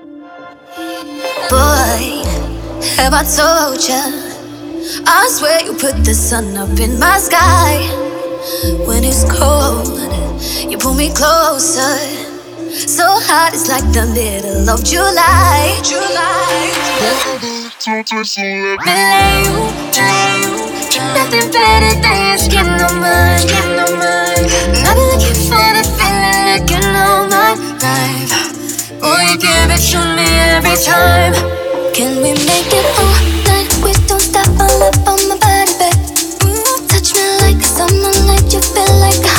Boy, have I told ya? I swear you put the sun up in my sky. When it's cold, you pull me closer. So hot, it's like the middle of July. Me lay you, nothing better than your skin on mine. I've been looking for the feeling, looking all my life. Oh, you give it to me every time. Can we make it all night? We don't stop all up on my body, babe. Touch me like a summer night, you feel like